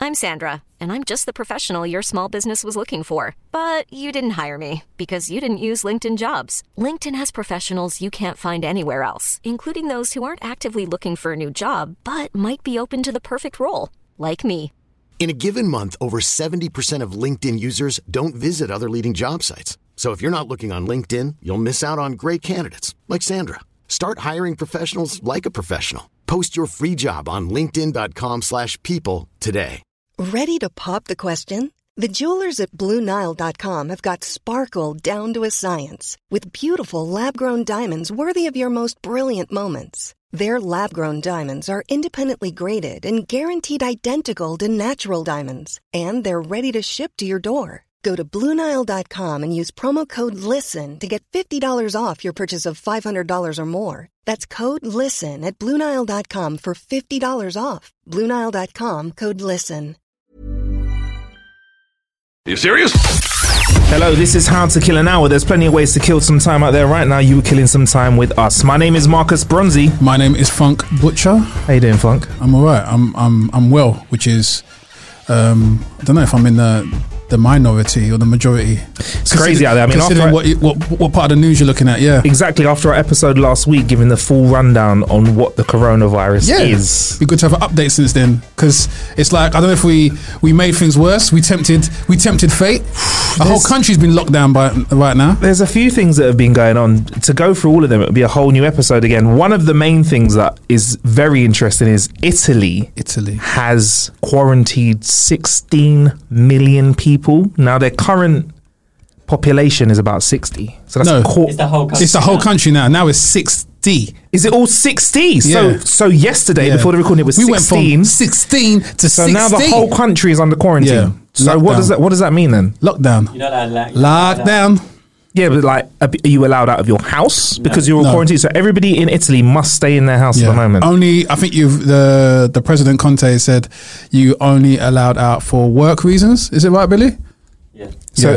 I'm Sandra, and I'm just the professional your small business was looking for. But you didn't hire me because you didn't use LinkedIn Jobs. LinkedIn has professionals you can't find anywhere else, including those who aren't actively looking for a new job, but might be open to the perfect role, like me. In a given month, over 70% of LinkedIn users don't visit other leading job sites. So if you're not looking on LinkedIn, you'll miss out on great candidates like Sandra. Start hiring professionals like a professional. Post your free job on linkedin.com/people today. Ready to pop the question? The jewelers at BlueNile.com have got sparkle down to a science with beautiful lab-grown diamonds worthy of your most brilliant moments. Their lab-grown diamonds are independently graded and guaranteed identical to natural diamonds, and they're ready to ship to your door. Go to BlueNile.com and use promo code LISTEN to get $50 off your purchase of $500 or more. That's code LISTEN at BlueNile.com for $50 off. BlueNile.com, code LISTEN. Are you serious? Hello, this is How to Kill an Hour. There's plenty of ways to kill some time out there. Right now, you are killing some time with us. My name is Marcus Bronzy. My name is Funk Butcher. How you doing, Funk? I'm alright. I'm well, which is I don't know if I'm in the minority or the majority. It's crazy out there. I mean, considering what part of the news you're looking at, yeah. Exactly. After our episode last week, giving the full rundown on what the coronavirus is. Be good to have an update since then, because it's like, I don't know if we made things worse. We tempted fate. The whole country's been locked down right now. There's a few things that have been going on. To go through all of them, it would be a whole new episode again. One of the main things that is very interesting is Italy has quarantined 16 million people. Now their current population is about 60. So that's it's the whole country. It's the whole country now. Now it's 60. Is it all 60? Yeah. So yesterday before the recording it was 16. We went from 16 to 60. So now the whole country is under quarantine. Yeah. So what does that mean then? Lockdown. You know that Lockdown. Yeah, but like, are you allowed out of your house because you're quarantined? So everybody in Italy must stay in their house at the moment. Only, I think the President Conte said you only allowed out for work reasons. Is it right, Billy? Yeah.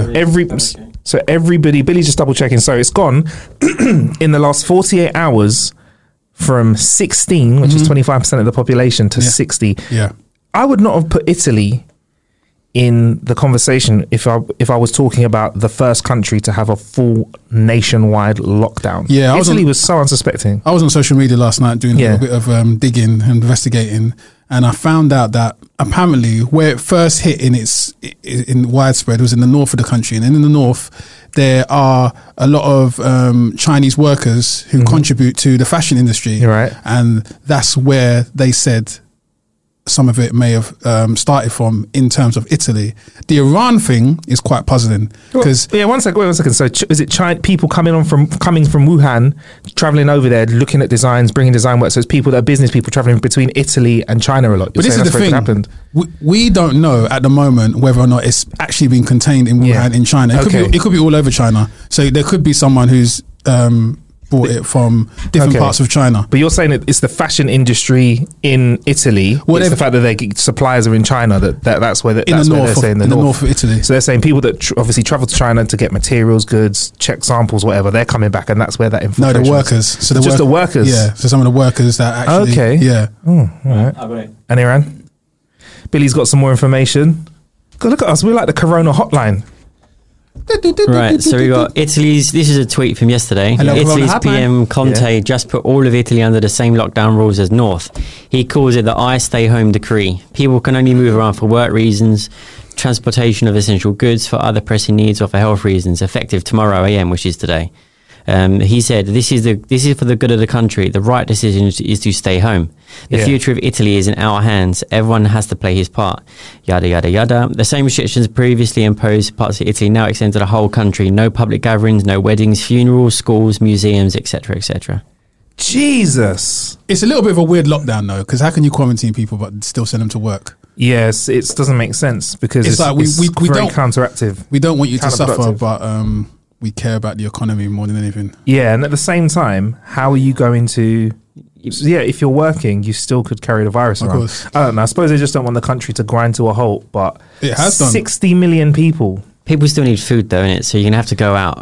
So everybody, Billy's just double checking. So it's gone in the last 48 hours from 16, which is 25% of the population, to 60. Yeah. I would not have put Italy in the conversation if I was talking about the first country to have a full nationwide lockdown. Yeah, Italy was so unsuspecting. I was on social media last night doing a little bit of digging and investigating, and I found out that apparently where it first hit in widespread was in the north of the country, and in the north there are a lot of Chinese workers who contribute to the fashion industry, right? And that's where they said some of it may have started from in terms of Italy. The Iran thing is quite puzzling because wait one second. So is it people coming from Wuhan, traveling over there, looking at designs, bringing design work? So it's people that are business people traveling between Italy and China a lot. But this is the thing. We don't know at the moment whether or not it's actually been contained in Wuhan in China. It could be all over China. So there could be someone who's brought it from different parts of China. But you're saying it's the fashion industry in Italy. It's the fact that their suppliers are in China that's where that's where they're saying the north of Italy. So they're saying people that obviously travel to China to get materials, goods, check samples, whatever, they're coming back, and that's where that infiltration. No, the workers. So the workers. Yeah. So some of the workers that actually. Yeah. Oh, all right. And Iran. Billy's got some more information. God, look at us. We're like the Corona hotline. Right, so we got Italy's, this is a tweet from yesterday. Hello, Italy's PM Conte just put all of Italy under the same lockdown rules as North. He calls it the I stay home decree. People can only move around for work reasons, transportation of essential goods, for other pressing needs, or for health reasons, effective tomorrow AM, which is today. He said, this is for the good of the country. The right decision is to stay home. The future of Italy is in our hands. Everyone has to play his part. Yada, yada, yada. The same restrictions previously imposed parts of Italy now extend to the whole country. No public gatherings, no weddings, funerals, schools, museums, etc., etc. Jesus. It's a little bit of a weird lockdown, though, because how can you quarantine people but still send them to work? Yes, it doesn't make sense because it's like we very counteractive. We don't want you to suffer, but we care about the economy more than anything. Yeah, and at the same time, how are you going to... if you're working, you still could carry the virus around. Course. I don't know. I suppose they just don't want the country to grind to a halt, but it has done. 60 million people. People still need food, though, innit? So you're going to have to go out and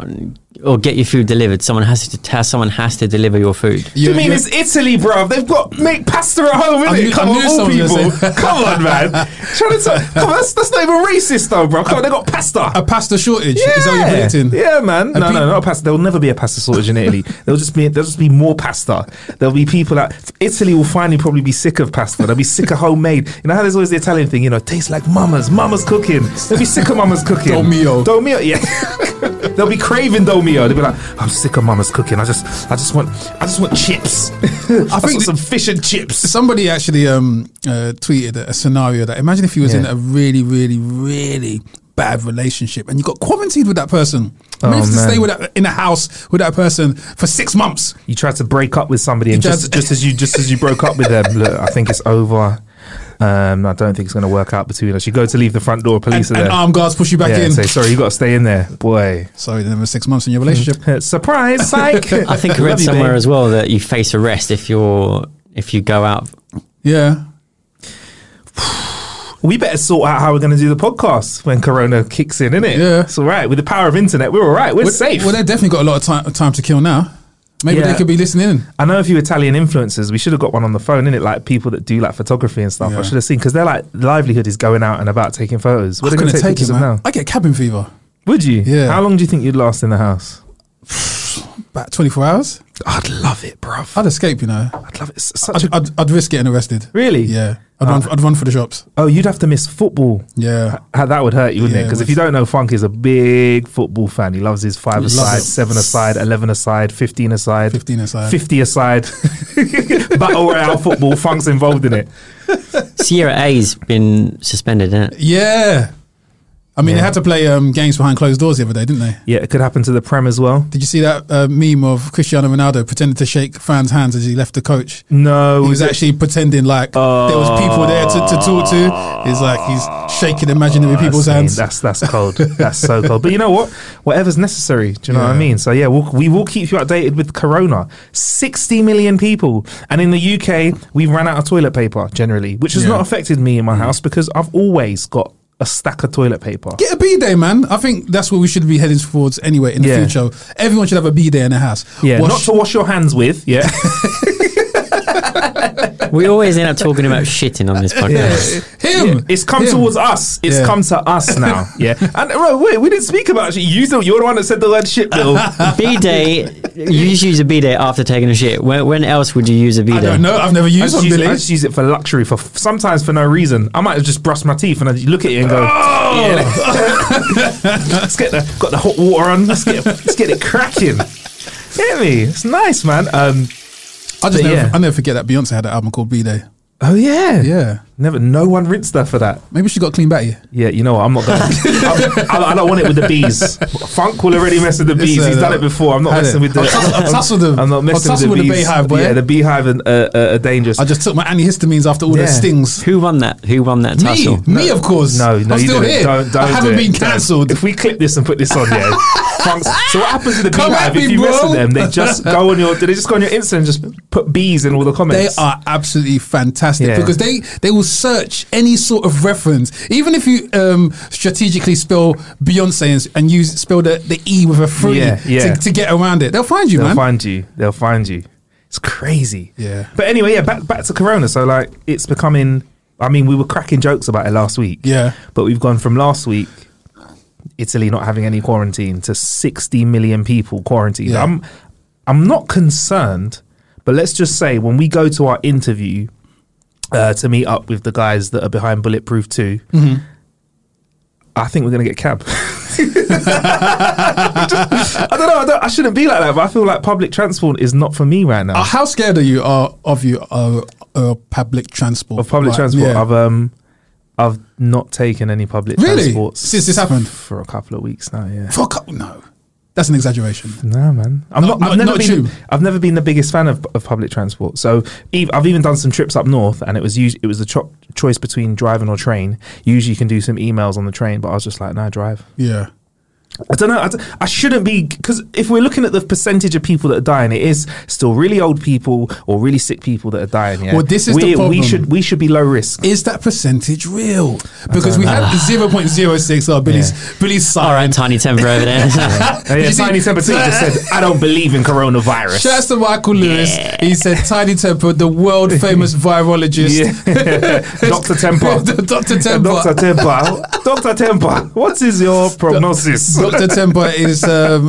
or get your food delivered, someone has to deliver your food. You mean it's Italy, bro? They've got make pasta at home, innit? Come on, all people. Come on, man. Come on, that's not even racist, though, bro. Come on, they got pasta. A pasta shortage? Yeah. Is that what you're predicting? Yeah, man. No, not a pasta. There will never be a pasta shortage in Italy. There'll just be more pasta. There'll be people that Italy will finally probably be sick of pasta. They'll be sick of homemade. You know how there's always the Italian thing, you know, tastes like mama's cooking. They'll be sick of mama's cooking. Domio, yeah. They'll be craving Domio. They'll be like, I'm sick of mama's cooking. I just want chips. I think some fish and chips. Somebody actually tweeted a scenario that imagine if you was in a really, really, really bad relationship and you got quarantined with that person. Imagine to stay in a house with that person for 6 months. You tried to break up with somebody, and just as you broke up with them, look, I think it's over. I don't think it's going to work out between us. You go to leave the front door, police are there. And armed guards push you back in. Say, sorry, you got to stay in there. Boy. Sorry, there were 6 months in your relationship. Surprise, psych. I think I read somewhere as well that you face arrest if you go out. Yeah. We better sort out how we're going to do the podcast when Corona kicks in, innit? Yeah. It's all right. With the power of internet, we're all right. We're safe. Well, they've definitely got a lot of time to kill now. Maybe they could be listening in. I know a few Italian influencers. We should have got one on the phone, innit? Like people that do like photography and stuff. I should have seen, because their like livelihood is going out and about taking photos. What are they going to take pictures of now? I get cabin fever. Would you? Yeah. How long do you think you'd last in the house? About 24 hours. I'd love it, bruv. I'd escape, you know. I'd love it. I'd risk getting arrested. Really? Yeah. I'd run for the shops. Oh, you'd have to miss football. Yeah. That would hurt you, wouldn't it? Because if you don't know, Funk is a big football fan. He loves his 5-a-side, 7-a-side, 11-a-side, 15-a-side. 15-a-side. 50-a-side. Battle Royale football. Funk's involved in it. Sierra A's been suspended, isn't it? Yeah. I mean, they had to play games behind closed doors the other day, didn't they? Yeah, it could happen to the Prem as well. Did you see that meme of Cristiano Ronaldo pretending to shake fans' hands as he left the coach? No. He was actually pretending like there was people there to talk to. It's like he's shaking imaginary people's hands. That's cold. That's so cold. But you know what? Whatever's necessary. Do you know what I mean? So yeah, we will keep you updated with Corona. 60 million people. And in the UK, we've run out of toilet paper generally, which has not affected me in my house because I've always got a stack of toilet paper. Get a bidet, man. I think that's what we should be heading towards anyway in the future. Everyone should have a bidet in their house. Yeah, not to wash your hands with. Yeah. We always end up talking about shitting on this podcast. Him. It's come towards us. It's come to us now. Yeah. And wait, we didn't speak about shit. You're the one that said the word shit, Bill. Bidet. You just use a bidet after taking a shit. When else would you use a bidet? I don't know. I've never used one, Billy. I just use it for luxury, sometimes for no reason. I might have just brushed my teeth and I look at it and go, let's get got the hot water on. Let's get it cracking. Get me? It's nice, man. I'll never forget that Beyonce had an album called B-Day. Oh yeah, yeah. No one rinsed her for that. Maybe she got clean batty. Yeah, you know what? I'm not going. I don't want it with the bees. Funk will already mess with the bees. He's done it before. I'm not messing with the. I'll tussle them. I'm not messing with the bees. Beehive, boy. Yeah, the beehive are dangerous. I just took my antihistamines after all the stings. Who won that tussle? Me, of course. No, I'm still here. I haven't been cancelled. If we clip this and put this on, so what happens with the beehive? If you mess with them, they just go on your. Do they just go on your Insta and just put bees in all the comments? They are absolutely fantastic because they will search any sort of reference, even if you strategically spell Beyonce and spell the E with a 3 to get around it. They'll find you, man. They'll find you. It's crazy. Yeah. But anyway, back to Corona. So like, it's becoming. I mean, we were cracking jokes about it last week. Yeah. But we've gone from last week, Italy not having any quarantine, to 60 million people quarantined. Yeah. I'm not concerned, but let's just say when we go to our interview to meet up with the guys that are behind Bulletproof 2, I think we're going to get cab. I don't know. I shouldn't be like that, but I feel like public transport is not for me right now. How scared are you of public transport? Of public transport? Yeah. I've not taken any public transport since this happened for a couple of weeks now. Yeah, no, that's an exaggeration. No, man, I've never been the biggest fan of public transport. So I've even done some trips up north, and it was the choice between driving or train. Usually, you can do some emails on the train, but I was just like, nah, drive. Yeah. I don't know. I shouldn't be, because if we're looking at the percentage of people that are dying, it is still really old people or really sick people that are dying. Yeah? Well, this is the problem. We should be low risk. Is that percentage real? Because we had 0.06. Oh, Billy's sign. All right, Tiny Temper over there. Tiny Temper too just said, "I don't believe in coronavirus." Shouts to Michael Lewis. He said, "Tiny Temper, the world famous virologist, Dr. Temper, Dr. Temper. What is your prognosis?" Dr. Temper is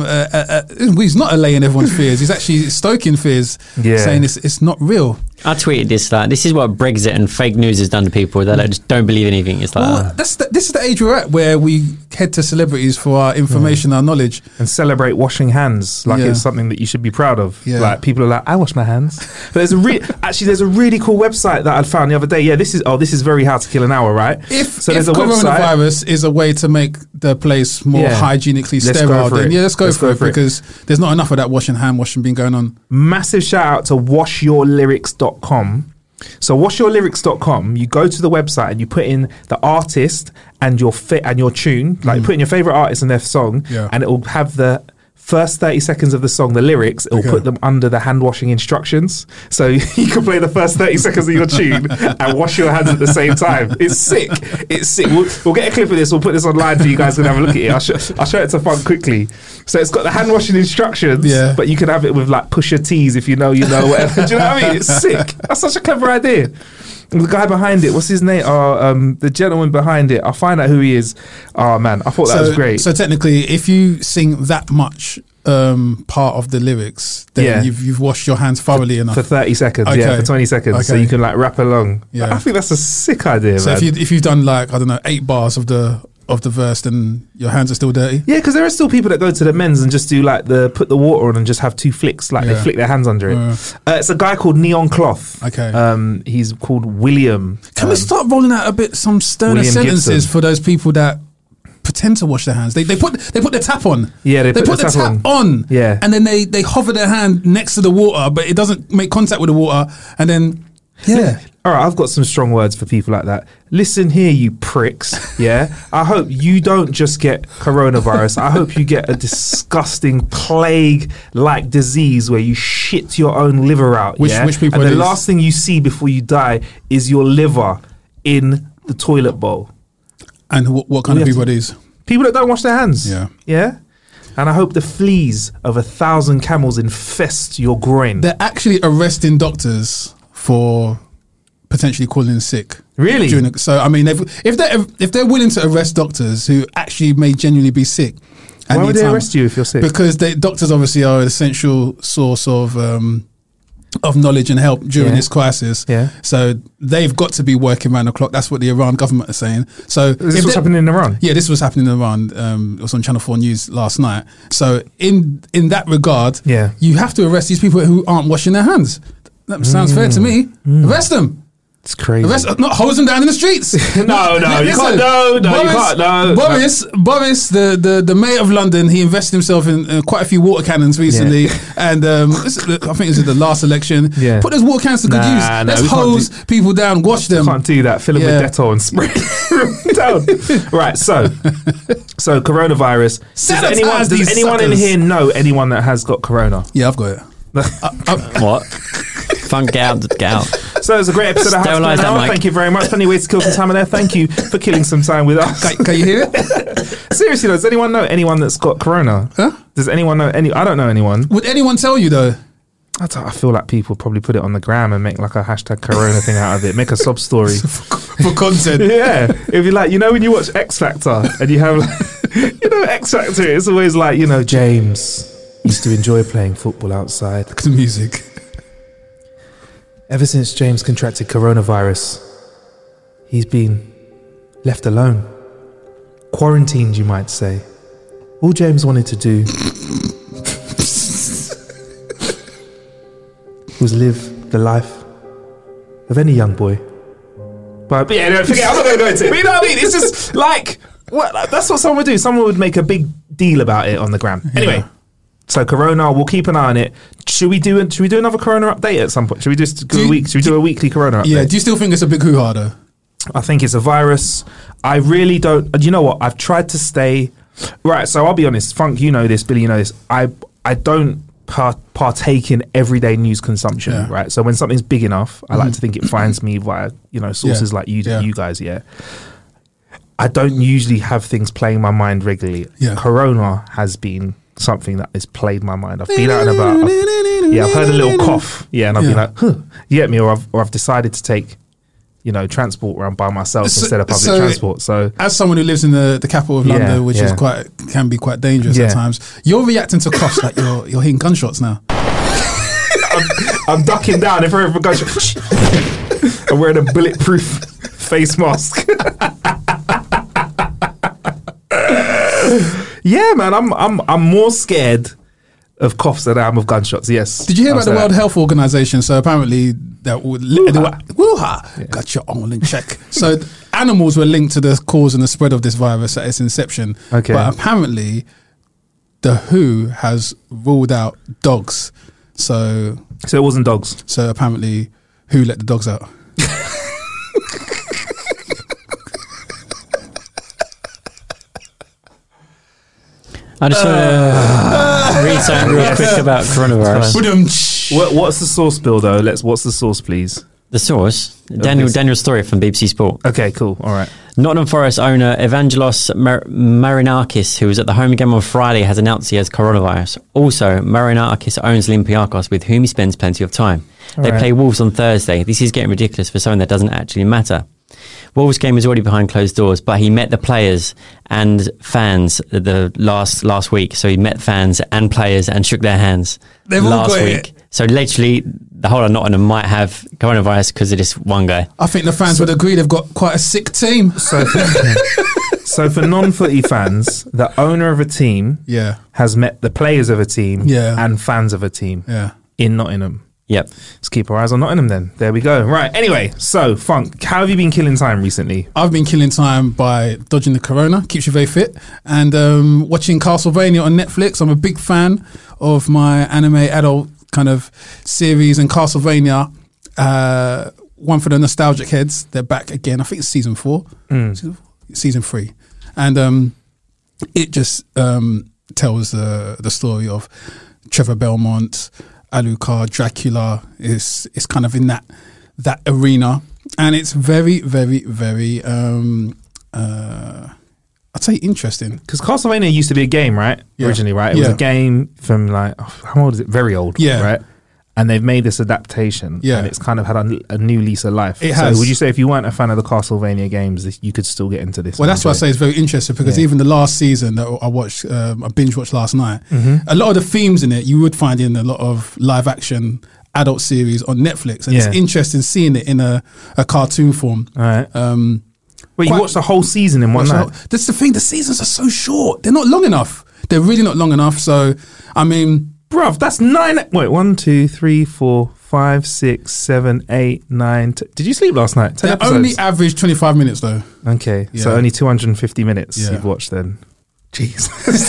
he's not allaying everyone's fears. He's actually stoking fears, saying it's not real. I tweeted this. This is what Brexit and fake news has done to people. They just don't believe anything. It's like this is the age we're at, where we head to celebrities for our information, our knowledge, and celebrate washing hands like it's something that you should be proud of. Yeah. Like people are like, I wash my hands. But there's a really cool website that I found the other day. Yeah, this is very How to Kill an Hour, right? If coronavirus is a way to make the place more hygienically sterile, then let's go for it, because there's not enough of that hand washing being going on. Massive shout out to washyourlyrics.com. So washyourlyrics.com, you go to the website and you put in the artist and your tune, like you put in your favorite artist and their song, and it will have the first 30 seconds of the song, the lyrics, it will put them under the hand washing instructions. So you can play the first 30 seconds of your tune and wash your hands at the same time. It's sick. We'll get a clip of this. We'll put this online for you guys to have a look at it. I'll show it to Funk quickly. So it's got the hand washing instructions, but you can have it with like Pusha T's if you know, whatever. Do you know what I mean? It's sick. That's such a clever idea. The guy behind it, what's his name? The gentleman behind it. I'll find out who he is. Oh man, I thought that was great. So technically, if you sing that much part of the lyrics, then you've washed your hands thoroughly enough for 30 seconds. Okay. For 20 seconds, so you can like rap along. Yeah, I think that's a sick idea. So man. if you've done like 8 bars of the verse, then your hands are still dirty. Yeah, because there are still people that go to the men's and just do like put the water on and just have 2 flicks, like they flick their hands under it. It's a guy called Neon Cloth. Okay. He's called William. Can we start rolling out some sterner William sentences Gibson. for those people that pretend to wash their hands? They put the tap on. Yeah, they put the tap on. Yeah, and then they hover their hand next to the water, but it doesn't make contact with the water, and then All right, I've got some strong words for people like that. Listen here, you pricks. Yeah, I hope you don't just get coronavirus. I hope you get a disgusting plague-like disease where you shit your own liver out. Which people? And the last thing you see before you die is your liver in the toilet bowl. And what kind of people are these? People that don't wash their hands. Yeah. And I hope the fleas of 1,000 camels infest your groin. They're actually arresting doctors for potentially calling in sick. Really? So I mean, if they're willing to arrest doctors who actually may genuinely be sick, why would they arrest you if you're sick? Because doctors obviously are an essential source of knowledge and help during this crisis. Yeah. So they've got to be working around the clock. That's what the Iran government is saying. So this was happening in Iran? Yeah, this was happening in Iran. It was on Channel 4 News last night. So in that regard, you have to arrest these people who aren't washing their hands. That sounds fair to me. Arrest them. It's crazy. Not hose them down in the streets. No, you can't. You can't. No. Boris, the mayor of London, he invested himself in quite a few water cannons recently, and I think it was the last election. Yeah. Put those water cannons to good use. Let's hose people down, wash them. Can't do that. Fill them with Dettol and spray down. Right. So coronavirus. Does anyone in here know anyone that has got corona? Yeah, I've got it. What? Funk, get out. So it was a great episode of How to Kill an Hour. Thank you very much. Plenty of ways to kill some time in there. Thank you for killing some time with us. Can you hear it? Seriously though, does anyone know anyone that's got corona? Huh? Does anyone know I don't know anyone. Would anyone tell you though? I feel like people probably put it on the gram and make like a hashtag corona thing out of it. Make a sob story. for content. Yeah. It'd be like, when you watch X Factor and you have X Factor, it's always like, James used to enjoy playing football outside. Look at the music. Ever since James contracted coronavirus, he's been left alone. Quarantined, you might say. All James wanted to do was live the life of any young boy. But don't forget, I'm not going to go into it. But you know what I mean? It's just like, that's what someone would do. Someone would make a big deal about it on the gram. Anyway. So Corona, we'll keep an eye on it. Should we do another Corona update at some point? Should we just do a weekly Corona update? Yeah. Do you still think it's a big hoo-ha though? I think it's a virus. I really don't. You know what? I've tried to stay Right, so I'll be honest, Funk, you know this, Billy, you know this. I don't partake in everyday news consumption, right? So when something's big enough, I like to think it finds me via, sources like you guys, I don't usually have things playing my mind regularly. Corona has been something that has played my mind. I've been out and about. I've heard a little cough, and I've been like, huh, you get me? Or I've decided to take transport around by myself instead of public transport. So, as someone who lives in the capital of London, which is can be quite dangerous at times, you're reacting to coughs like you're hearing gunshots now. I'm ducking down if I hear a gunshot. I'm wearing a bulletproof face mask. Yeah, man, I'm more scared of coughs than I am of gunshots. Yes. Did you hear about the World Health Organization? So apparently that got your own in check. So animals were linked to the cause and the spread of this virus at its inception. Okay. But apparently the WHO has ruled out dogs. So it wasn't dogs. So apparently WHO let the dogs out. I just want to read something real quick about coronavirus. What's the source, Bill, though? What's the source, please? The source? Daniel Story from BBC Sport. Okay, cool. All right. Nottingham Forest owner Evangelos Marinakis, who was at the home game on Friday, has announced he has coronavirus. Also, Marinakis owns Olympiacos, with whom he spends plenty of time. They play Wolves on Thursday. This is getting ridiculous for something that doesn't actually matter. Wolves game was already behind closed doors, but he met the players and fans the last week. So he met fans and players and shook their hands last week. So literally, the whole of Nottingham might have coronavirus because of this one guy. I think the fans would agree they've got quite a sick team. So for non-footy fans, the owner of a team has met the players of a team and fans of a team in Nottingham. Yep. Let's keep our eyes on Nottingham then. There we go. Right. Anyway, so Funk, how have you been killing time recently? I've been killing time by dodging the corona, keeps you very fit, and watching Castlevania on Netflix. I'm a big fan of my anime adult kind of series, and Castlevania, one for the nostalgic heads. They're back again. I think it's season 4, season 3. And it just tells the story of Trevor Belmont, Alucard, Dracula is kind of in that arena, and it's very, very, very I'd say interesting, because Castlevania used to be a game, right? Originally, right? It was a game from how old is it? Very old, right? And they've made this adaptation, and it's kind of had a new lease of life. It has. So would you say if you weren't a fan of the Castlevania games, you could still get into this? Well, that's why I say it's very interesting, because even the last season that I watched, I binge watched last night, a lot of the themes in it you would find in a lot of live action adult series on Netflix, and it's interesting seeing it in a cartoon form. All right. Well, you watched the whole season in one night. That's the thing. The seasons are so short. They're not long enough. They're really not long enough. So, I mean, bruv, that's 9. Wait, 1, 2, 3, 4, 5, 6, 7, 8, 9. Did you sleep last night? 10 they episodes? Only average 25 minutes though. Okay, so only 250 minutes you've watched then. Jeez.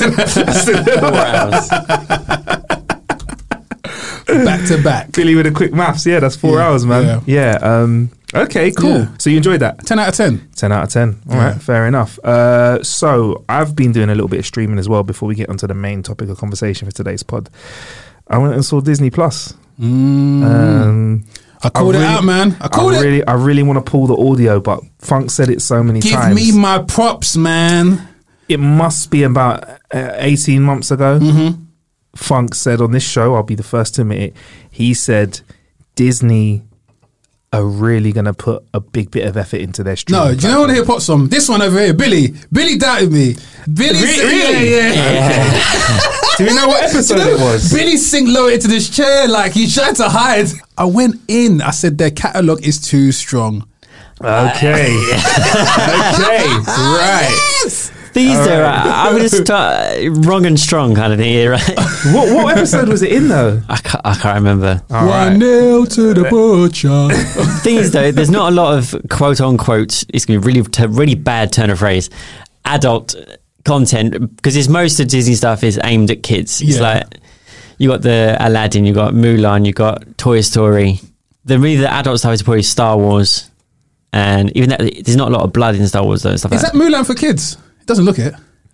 4 hours. Back to back. Billy with a quick maths. Yeah, that's 4 hours, man. Yeah. Okay, cool. Yeah. So you enjoyed that? 10 out of 10. 10 out of 10. All right, fair enough. So I've been doing a little bit of streaming as well before we get onto the main topic of conversation for today's pod. I went and saw Disney Plus. I called it out, man. I really want to pull the audio, but Funk said it so many times. Give me my props, man. It must be about 18 months ago. Funk said on this show, I'll be the first to admit it, he said Disney are really going to put a big bit of effort into their streaming. No, do you know what the hip hop song? This one over here, Billy doubted me. Billy, really? Yeah. Do you know what episode it was? Billy sink low into this chair like he's trying to hide. I went in. I said their catalogue is too strong. Okay. Okay. Right. Yes. These are, I would just wrong and strong kind of thing here, right? What episode was it in though? I can't remember. 1-0 to the butcher. Thing is though, there's not a lot of quote unquote, it's going to be really bad turn of phrase, adult content, because it's most of Disney stuff is aimed at kids. It's like, you got the Aladdin, you got Mulan, you got Toy Story. The adult stuff is probably Star Wars. And even that, there's not a lot of blood in Star Wars though. Stuff is that Mulan for kids? It doesn't look it.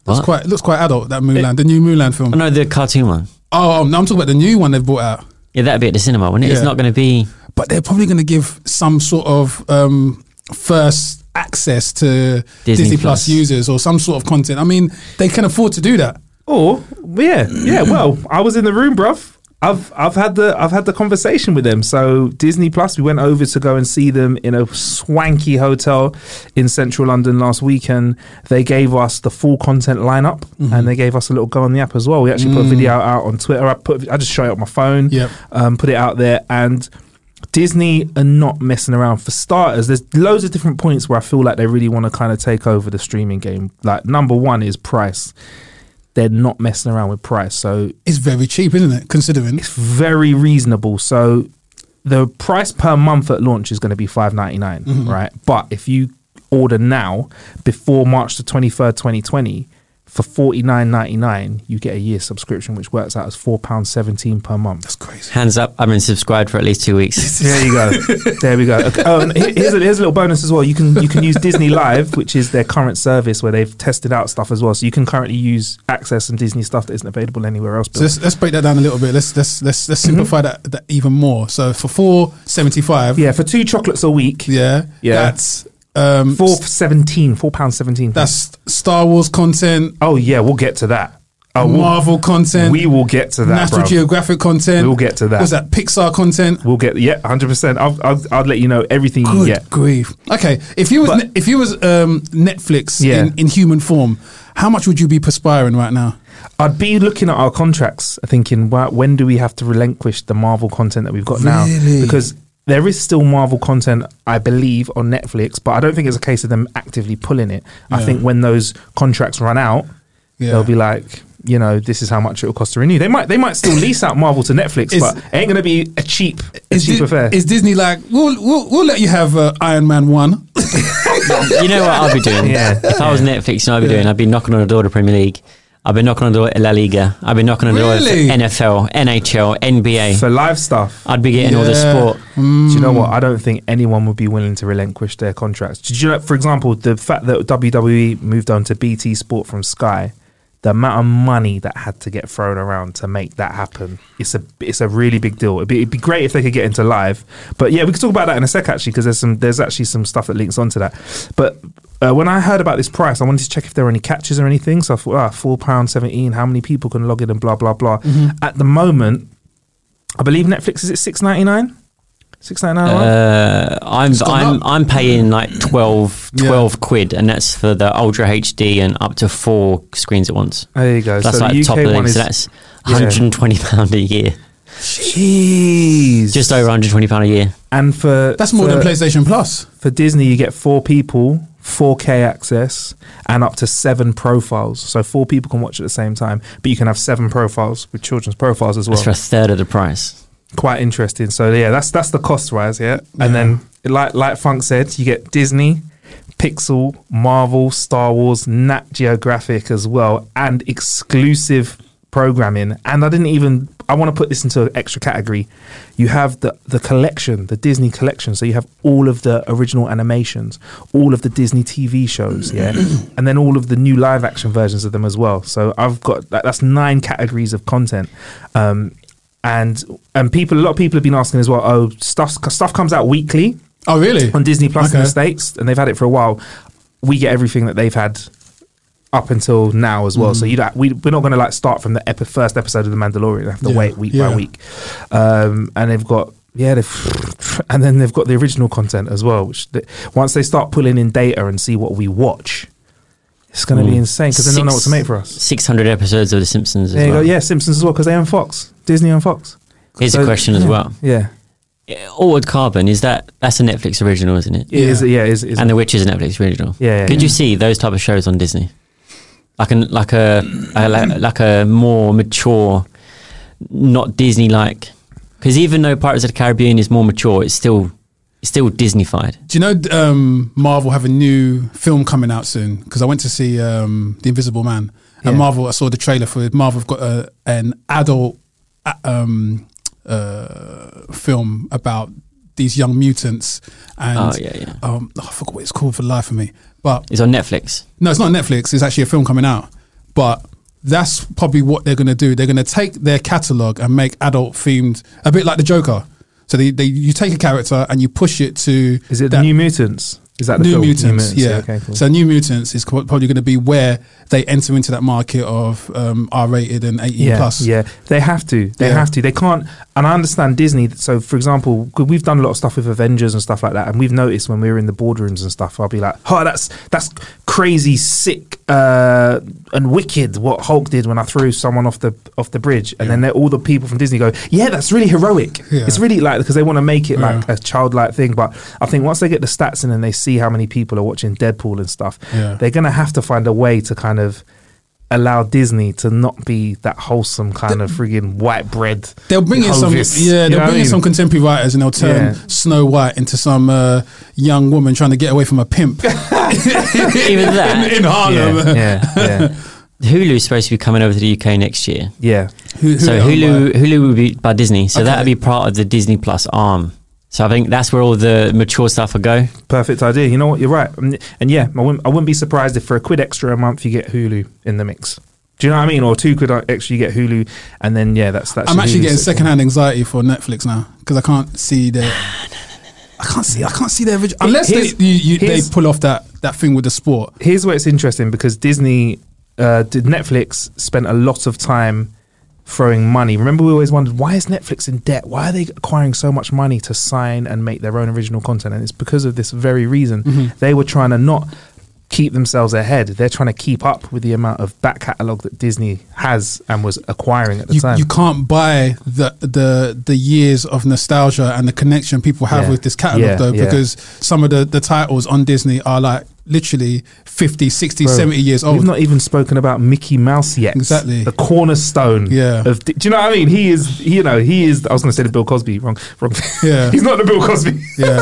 It looks quite adult, that Mulan, the new Mulan film. Oh, no, the cartoon one. Oh, no, I'm talking about the new one they've brought out. Yeah, that'd be at the cinema, wouldn't it? Yeah. It's not going to be... But they're probably going to give some sort of first access to Disney Plus users or some sort of content. I mean, they can afford to do that. Or well, I was in the room, bruv. I've had the conversation with them. So Disney Plus, we went over to go and see them in a swanky hotel in central London last weekend. They gave us the full content lineup, and they gave us a little go on the app as well. We actually put a video out on Twitter. I just shot it on my phone, put it out there, and Disney are not messing around. For starters, there's loads of different points where I feel like they really want to kind of take over the streaming game. Like, number one is price. They're not messing around with price. So it's very cheap, isn't it? Considering it's very reasonable. So the price per month at launch is going to be $5.99, right? But if you order now before March the 23rd, 2020, for $49.99, you get a year subscription, which works out as £4.17 per month. That's crazy. Hands up, I've been subscribed for at least 2 weeks. There you go. There we go. Okay. Oh, and here's a little bonus as well. You can use Disney Live, which is their current service where they've tested out stuff as well. So you can currently use access and Disney stuff that isn't available anywhere else. So let's break that down a little bit. Let's simplify that even more. So for $4.75, for 2 chocolates a week, that's £4.17. That's Star Wars content. Oh yeah, we'll get to that. Marvel content. We will get to that. National Geographic content. We'll get to that. What's that? Pixar content. We'll get 100%. I'll let you know everything you get. Good grief. Okay, if you was Netflix in human form, how much would you be perspiring right now? I'd be looking at our contracts, thinking, when do we have to relinquish the Marvel content that we've got now? Because there is still Marvel content, I believe, on Netflix, but I don't think it's a case of them actively pulling it. I think when those contracts run out, they'll be like, this is how much it will cost to renew. They might still lease out Marvel to Netflix, but it ain't going to be a cheap affair. Is Disney like, we'll let you have Iron Man 1? You know what I'll be doing? If I was Netflix, I'd be knocking on the door of the Premier League. I've been knocking on the door at La Liga. I've been knocking on the door of NFL, NHL, NBA. For live stuff. I'd be getting all the sport. Do you know what? I don't think anyone would be willing to relinquish their contracts. Did you know, for example, the fact that WWE moved on to BT Sport from Sky, the amount of money that had to get thrown around to make that happen, it's a really big deal. It'd be great if they could get into live. But yeah, we could talk about that in a sec, actually, because there's actually some stuff that links onto that. But when I heard about this price, I wanted to check if there were any catches or anything. So I thought, £4.17, how many people can log in and blah, blah, blah. At the moment, I believe Netflix is at $6.99? $6.99 I'm paying like 12 quid, and that's for the Ultra HD and up to 4 screens at once. There you go. That's so like the top UK of the one league. So that's £120 a year. Jeez. Just over £120 a year. And that's more than PlayStation Plus. For Disney, you get 4 people, 4K access, and up to 7 profiles. So 4 people can watch at the same time, but you can have 7 profiles with children's profiles as well. That's for a third of the price. Quite interesting. So yeah, that's the cost rise, and then like Funk said, you get Disney, Pixel, Marvel, Star Wars, Nat Geographic as well, and exclusive programming. And I want to put this into an extra category. You have the collection, the Disney collection. So you have all of the original animations, all of the Disney TV shows, and then all of the new live action versions of them as well. So I've got that's 9 categories of content. And a lot of people have been asking as well, stuff comes out weekly. Oh, really? On Disney Plus in the States, and they've had it for a while. We get everything that they've had up until now as well. So we're not going to start from the first episode of The Mandalorian. They have to wait week by week. And they've got and then they've got the original content as well, which once they start pulling in data and see what we watch, it's going to be insane because they don't know what to make for us. 600 episodes of The Simpsons there as you well. go. Yeah, Simpsons as well, because they own Fox. Disney own Fox. Here's a question as well. Yeah. Altered Carbon, that's a Netflix original, isn't it? It is. And The Witch is a Netflix original. Could you see those type of shows on Disney? Like a more mature, not Disney-like. Because even though Pirates of the Caribbean is more mature, it's still Disney-fied. Do you know Marvel have a new film coming out soon? Because I went to see The Invisible Man. And Marvel, I saw the trailer for it. Marvel have got an adult film about these young mutants. And I forgot what it's called for the life of me. But it's on Netflix. No, it's not Netflix. It's actually a film coming out. but that's probably what they're going to do. They're going to take their catalogue and make adult themed, a bit like the Joker. So you take a character and you push it to... Is it the New Mutants? Is that the New film? Mutants, yeah. Okay, cool. So New Mutants is probably going to be where they enter into that market of R-rated and 18 plus. Yeah, they have to. They have to. They can't. And I understand Disney. So, for example, we've done a lot of stuff with Avengers and stuff like that, and we've noticed when we were in the boardrooms and stuff, I'll be like, "Oh, that's crazy, sick, and wicked." What Hulk did when I threw someone off the bridge, and then all the people from Disney go, "Yeah, that's really heroic." Yeah. It's really like because they want to make it like a childlike thing. But I think once they get the stats in and they see how many people are watching Deadpool and stuff, they're gonna have to find a way to kind of allow Disney to not be that wholesome kind of friggin' white bread. They'll bring in some, some contemporary writers, and they'll turn Snow White into some young woman trying to get away from a pimp. Even that in Harlem. Hulu is supposed to be coming over to the UK next year. Yeah. So Hulu will be by Disney. So that'll be part of the Disney Plus arm. So I think that's where all the mature stuff will go. Perfect idea. You know what? You're right. And yeah, I wouldn't be surprised if for £1 extra a month you get Hulu in the mix. Do you know what I mean? Or £2 extra you get Hulu, and then that's. I'm actually getting secondhand anxiety for Netflix now because I can't see their. I can't see their original unless they pull off that thing with the sport. Here's where it's interesting because Netflix spent a lot of time throwing money. Remember, we always wondered, why is Netflix in debt? Why are they acquiring so much money to sign and make their own original content? And it's because of this very reason. They were trying to not keep themselves ahead. They're trying to keep up with the amount of back catalogue that Disney has and was acquiring at the time. You can't buy the years of nostalgia and the connection people have with this catalogue because some of the titles on Disney are like literally 50, 60, 70 years old. We've not even spoken about Mickey Mouse yet. Exactly. The cornerstone. Of, do you know what I mean? He is, I was going to say the Bill Cosby, wrong. Yeah. He's not the Bill Cosby. Yeah.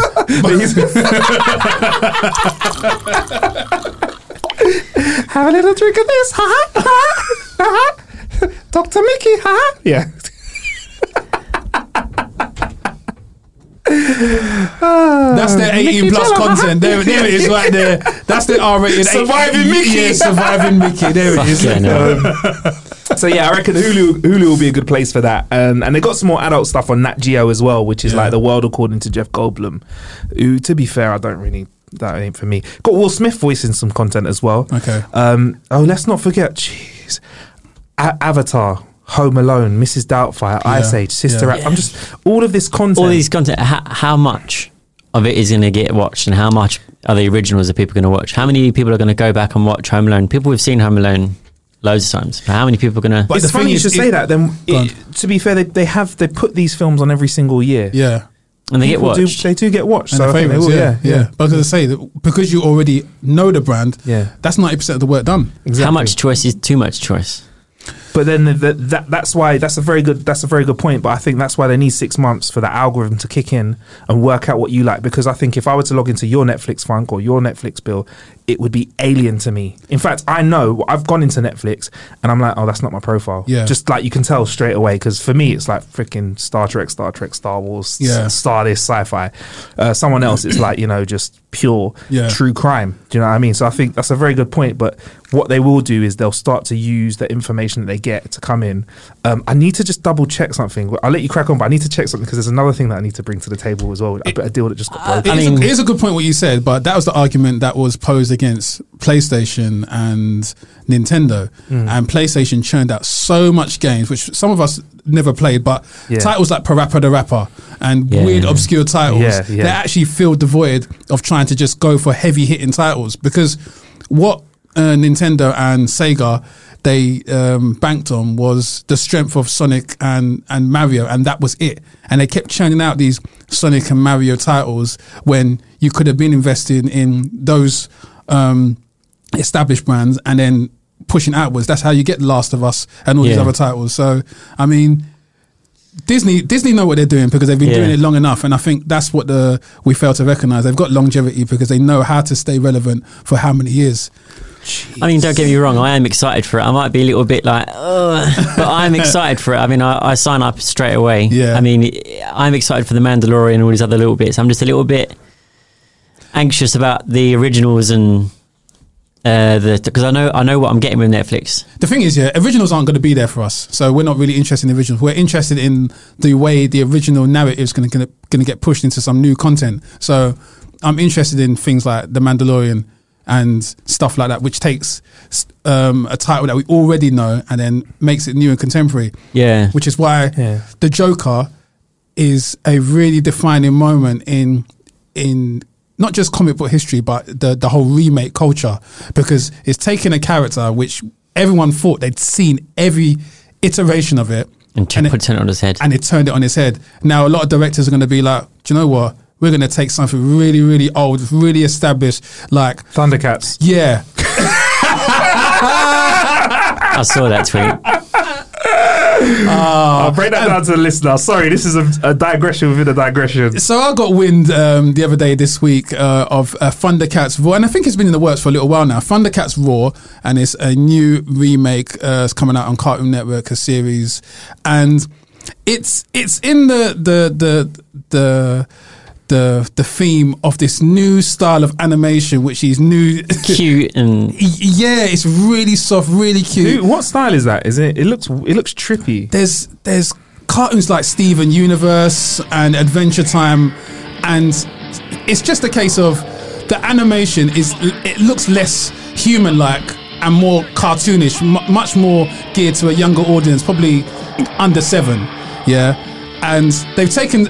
Have a little drink of this. Dr. Mickey. Yeah. That's their 18 plus content. There it is right there. That's the R-rated. Surviving Mickey. Yeah, Surviving Mickey. There it is. So yeah, I reckon Hulu will be a good place for that. And they got some more adult stuff on Nat Geo as well, which is like The World According to Jeff Goldblum. Who, to be fair, that ain't for me. Got Will Smith voicing some content as well. Okay. Let's not forget, jeez, Avatar, Home Alone, Mrs. Doubtfire, Ice Age, Sister Act. I'm just all of this content. All these content. How much of it is going to get watched, and how much are the originals that people are going to watch? How many people are going to go back and watch Home Alone? People have seen Home Alone loads of times. But how many people are going to? But it's funny you should say that. Then, to be fair, they put these films on every single year. Yeah. And they get watched. They do get watched. And so favorites, yeah. But as I say, because you already know the brand, that's 90% of the work done. Exactly. How much choice is too much choice? But then that's why that's a very good point. But I think that's why they need 6 months for the algorithm to kick in and work out what you like. Because I think if I were to log into your Netflix Funk or your Netflix bill, it would be alien to me. In fact, I know I've gone into Netflix and I'm like, oh, that's not my profile. Yeah. Just like you can tell straight away. Because for me, it's like freaking Star Trek, Star Wars, Star this, sci-fi. Someone else, it's like, just pure true crime. Do you know what I mean? So I think that's a very good point. But what they will do is they'll start to use the information that they get to come in. I need to just double check something. I'll let you crack on, but I need to check something because there's another thing that I need to bring to the table as well. A deal that just got broken. It is a good point what you said, but that was the argument that was posed against PlayStation and Nintendo. And PlayStation churned out so much games, which some of us never played, but titles like Parappa the Rapper and weird obscure titles, they actually filled the void of trying to just go for heavy hitting titles, because what Nintendo and Sega they banked on was the strength of Sonic and Mario, and that was it. And they kept churning out these Sonic and Mario titles when you could have been invested in those established brands and then pushing outwards. That's how you get The Last of Us and all these other titles. So, I mean, Disney know what they're doing because they've been doing it long enough, and I think that's what we fail to recognise. They've got longevity because they know how to stay relevant for how many years. Jeez. I mean, don't get me wrong, I am excited for it. I might be a little bit like, but I'm excited for it. I mean, I sign up straight away. Yeah. I mean, I'm excited for The Mandalorian and all these other little bits. I'm just a little bit anxious about the originals and Because I know what I'm getting with Netflix. The thing is, originals aren't going to be there for us, so we're not really interested in originals. We're interested in the way the original narrative is going to get pushed into some new content. So I'm interested in things like The Mandalorian and stuff like that, which takes a title that we already know and then makes it new and contemporary. Yeah, which is why The Joker is a really defining moment in not just comic book history, but the whole remake culture, because it's taking a character which everyone thought they'd seen every iteration of it and turned it on his head. And it turned it on its head. Now, a lot of directors are going to be like, do you know what? We're going to take something really, really old, really established, like... Thundercats. Yeah. I saw that tweet. I'll break that down to the listener. Sorry, this is a digression within a digression. So I got wind the other day this week of Thundercats Raw, and I think it's been in the works for a little while now. Thundercats Raw, and it's a new remake. It's coming out on Cartoon Network, a series, and it's in the theme of this new style of animation, which is new, cute, and it's really soft, really cute. Dude, what style is that? Is it? It looks trippy. There's cartoons like Steven Universe and Adventure Time, and it's just a case of the animation it looks less human-like and more cartoonish, much more geared to a younger audience, probably under 7. Yeah. And they've taken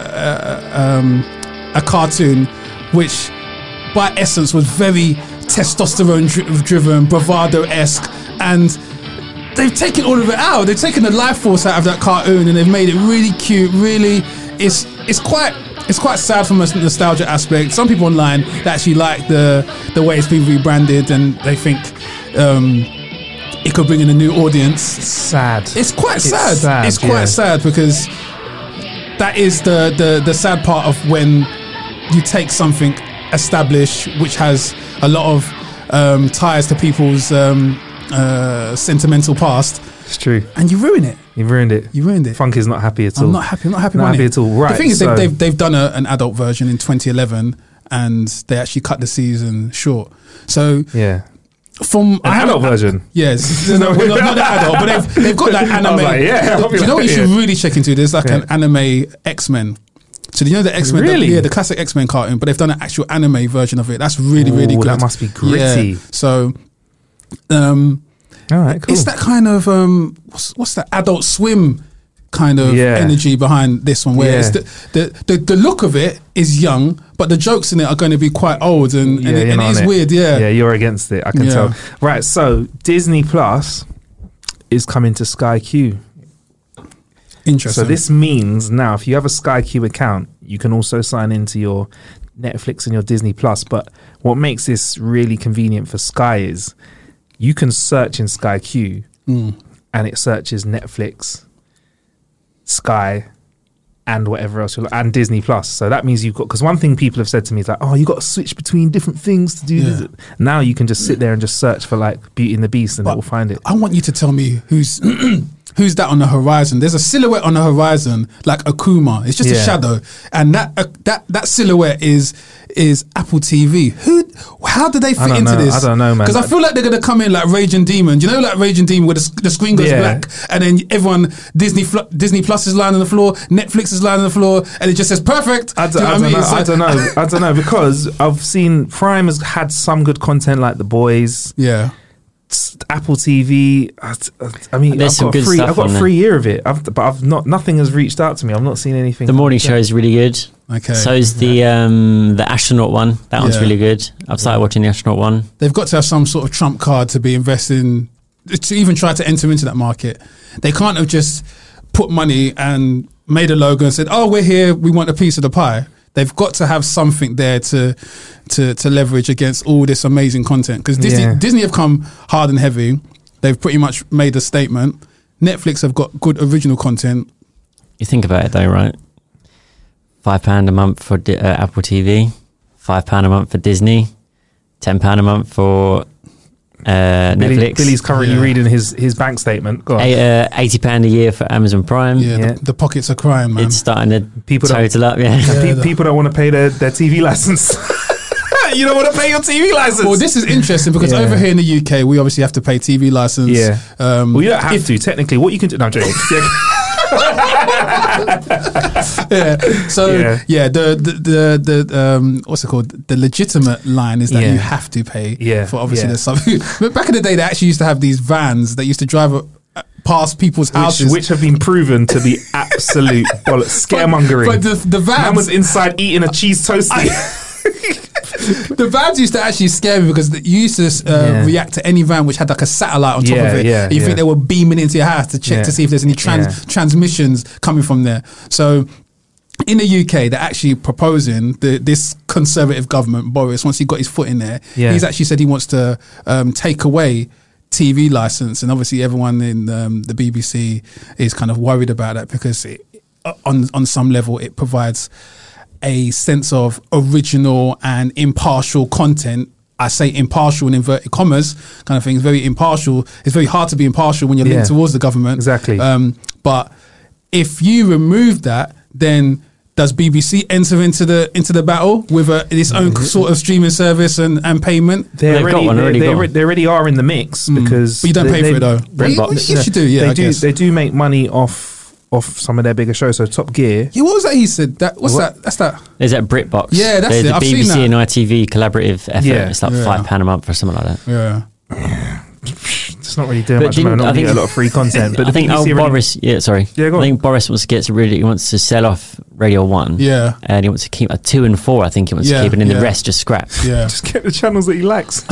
a cartoon which, by essence, was very testosterone-driven, bravado-esque, and they've taken all of it out. They've taken the life force out of that cartoon, and they've made it really cute. Really, it's quite sad from a nostalgia aspect. Some people online that actually like the way it's been rebranded, and they think it could bring in a new audience. It's sad. It's quite sad. It's quite sad because that is the sad part of when you take something established which has a lot of ties to people's sentimental past. It's true. And you ruin it. You ruined it. Funk is not happy at all. I'm not happy. Not happy at all. Right. The thing is, they've done an adult version in 2011, and they actually cut the season short. So yeah. From an adult version, yes, not the adult, but they've got that anime. Like, do you know what you should really check into? There's like an anime X-Men. So do you know the X-Men? Really? The classic X-Men cartoon, but they've done an actual anime version of it. That's really good. That must be gritty. Yeah. So, all right, cool. It's that kind of what's that Adult Swim kind of energy behind this one, where it's the look of it is young, but the jokes in it are going to be quite old, and it is weird. Yeah, you're against it. I can tell. Right, so Disney Plus is coming to Sky Q. Interesting. So this means now, if you have a Sky Q account, you can also sign into your Netflix and your Disney Plus. But what makes this really convenient for Sky is you can search in Sky Q, and it searches Netflix, Sky, and whatever else, and Disney Plus. So that means you've got, because one thing people have said to me is like, oh, you got to switch between different things to do this. Now you can just sit there and just search for like Beauty and the Beast, and it will find it. I want you to tell me who's that on the horizon. There's a silhouette on the horizon, like Akuma. It's just a shadow, and that silhouette is Apple TV. How do they fit into this? I don't know, man. Because I feel like they're going to come in like Raging Demon. Do you know, like Raging Demon, where the screen goes black, and then everyone Disney Plus is lying on the floor, Netflix is lying on the floor, and it just says perfect. I don't know because I've seen Prime has had some good content like The Boys. Yeah. Apple TV. I mean, There's some good stuff. I've got a free year of it, but nothing has reached out to me. I've not seen anything. The morning show is really good. Okay. So is the astronaut one. That one's really good. I've started watching the astronaut one. They've got to have some sort of trump card to be invested in, to even try to enter into that market. They can't have just put money and made a logo and said, "Oh, we're here. We want a piece of the pie." They've got to have something there to leverage against all this amazing content, because Disney have come hard and heavy. They've pretty much made a statement. Netflix have got good original content. You think about it though, right? £5 a month for Apple TV, £5 a month for Disney, £10 a month for Netflix. Billy's currently reading his bank statement. Go on. £80 a year for Amazon Prime. The pockets are crying, man. It's starting to people total up. People don't want to pay their TV license. You don't want to pay your TV license. Well, this is interesting because over here in the UK, we obviously have to pay TV license. Yeah. Well, you don't have to technically. What you can do? No, I'm joking. So the what's it called? The legitimate line is that you have to pay for obviously the sub. But back in the day, they actually used to have these vans that used to drive past people's houses, which have been proven to be absolute scaremongering. But the van man was inside eating a cheese toastie. The vans used to actually scare me because you used to react to any van which had like a satellite on top of it. You think they were beaming into your house to check to see if there's any transmissions coming from there. So in the UK, they're actually proposing this Conservative government, Boris, once he got his foot in there, he's actually said he wants to take away TV license, and obviously everyone in the BBC is kind of worried about that because on some level it provides a sense of original and impartial content. I say impartial in inverted commas kind of thing. It's very impartial. It's very hard to be impartial when you're linked towards the government. Exactly. But if you remove that, then does BBC enter into the battle with its own sort of streaming service and payment? They already are in the mix because but you don't pay for it though. Yes, you do. Yeah, they do make money off some of their bigger shows. So Top Gear. Yeah, what was that he said? That? That's that. Is that BritBox? Yeah, that's it. The I've BBC seen that. and ITV collaborative effort. Yeah. It's like £5 a month or something like that. Yeah. It's not really doing much. I think a lot of free content. But I think Boris. Yeah, sorry. Yeah, go on. I think Boris wants to he wants to sell off Radio 1. Yeah. And he wants to keep 2 and 4. I think he wants to keep, and then the rest just scrap. Yeah. Just get the channels that he likes.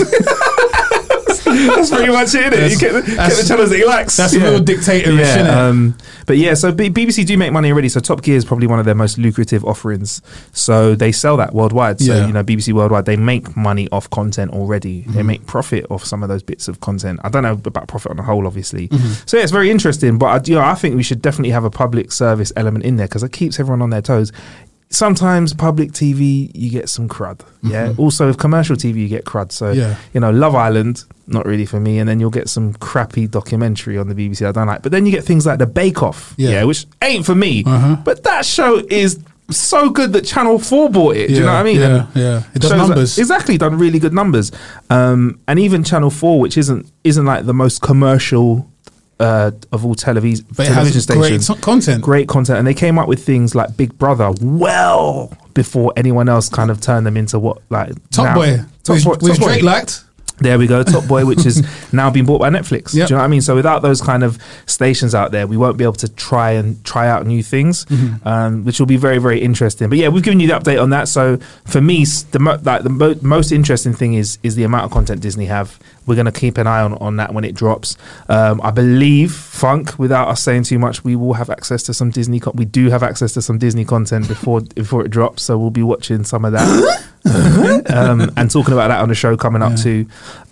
That's pretty much it, isn't it? You get the channels that he likes. That's a real dictatorish, isn't it? But yeah, so BBC do make money already. So Top Gear is probably one of their most lucrative offerings. So they sell that worldwide. So, BBC Worldwide, they make money off content already. They make profit off some of those bits of content. I don't know about profit on the whole, obviously. So yeah, it's very interesting. But I think we should definitely have a public service element in there because it keeps everyone on their toes. Sometimes public TV, you get some crud. Yeah. Also, with commercial TV, you get crud. So, Love Island, not really for me. And then you'll get some crappy documentary on the BBC I don't like. But then you get things like The Bake Off, which ain't for me. But that show is so good that Channel 4 bought it. Do you know what I mean? Yeah. It does numbers. Exactly, done really good numbers. And even Channel 4, which isn't like the most commercial of all television stations. Great content. And they came up with things like Big Brother well before anyone else kind of turned them into Top Boy, which Drake liked. There we go, Top Boy, which is now been bought by Netflix. Yep. Do you know what I mean? So without those kind of stations out there, we won't be able to try out new things, which will be very, very interesting. But yeah, we've given you the update on that. So for me, the most interesting thing is the amount of content Disney have. We're going to keep an eye on that when it drops. I believe, Funk, without us saying too much, we will have access to some Disney. We do have access to some Disney content before it drops, so we'll be watching some of that and talking about that on the show coming up too.